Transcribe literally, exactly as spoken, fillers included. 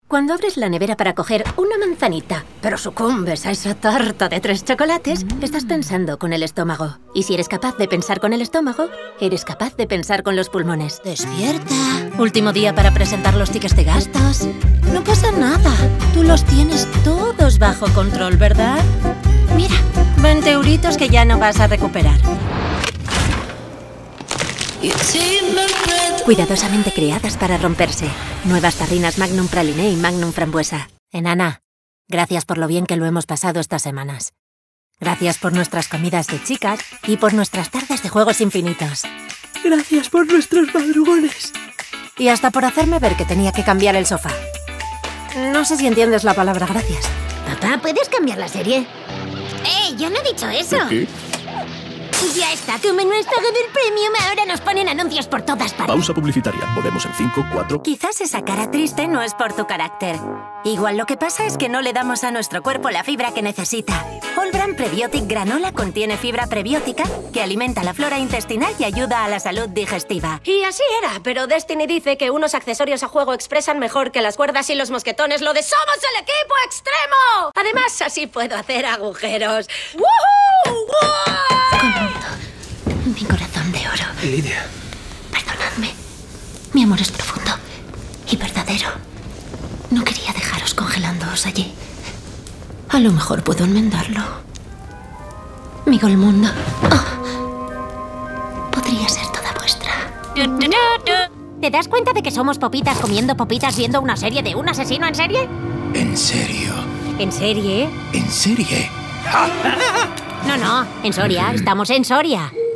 Cuando abres la nevera para coger una manzanita, pero sucumbes a esa tarta de tres chocolates, mm. estás pensando con el estómago. Y si eres capaz de pensar con el estómago, eres capaz de pensar con los pulmones. ¡Despierta! Último día para presentar los tickets de gastos. No pasa nada. Tú los tienes todos bajo control, ¿verdad? Mira, veinte euritos que ya no vas a recuperar. Cuidadosamente creadas para romperse. Nuevas tarrinas Magnum Praliné y Magnum Frambuesa. Enana, gracias por lo bien que lo hemos pasado estas semanas. Gracias por nuestras comidas de chicas y por nuestras tardes de juegos infinitos. Gracias por nuestros madrugones. Y hasta por hacerme ver que tenía que cambiar el sofá. No sé si entiendes la palabra gracias. Papá, ¿puedes cambiar la serie? ¡Eh! Yo no he dicho eso. ¿Qué? Ya está, como no has pagado el premium, ahora nos ponen anuncios por todas partes. Pausa publicitaria. Volvemos en cinco, cuatro... Quizás esa cara triste no es por tu carácter. Igual lo que pasa es que no le damos a nuestro cuerpo la fibra que necesita. Whole Bran Prebiotic Granola contiene fibra prebiótica que alimenta la flora intestinal y ayuda a la salud digestiva. Y así era, pero Destiny dice que unos accesorios a juego expresan mejor que las cuerdas y los mosquetones lo de ¡somos el equipo extremo! Además, así puedo hacer agujeros. ¡Woohoo! ¡Wow! Mi corazón de oro. Lidia. Perdonadme. Mi amor es profundo y verdadero. No quería dejaros congelándoos allí. A lo mejor puedo enmendarlo. Mi Golmundo. Oh. Podría ser toda vuestra. ¿Te das cuenta de que somos popitas comiendo popitas viendo una serie de un asesino en serie? ¿En serio? ¿En serie? ¿En serie? No, no, en Soria. Estamos en Soria.